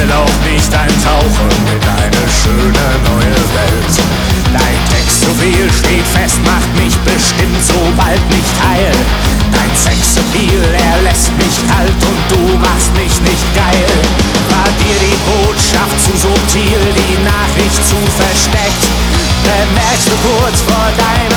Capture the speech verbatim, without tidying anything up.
will auch nicht eintauchen in eine schöne neue Welt. Dein Text zu viel steht fest, macht mich bestimmt so bald nicht heil. Dein Sexappeal, er lässt mich kalt und du machst mich nicht geil. War dir die Botschaft zu subtil, die Nachricht zu versteckt? Bemerkst du kurz vor deinem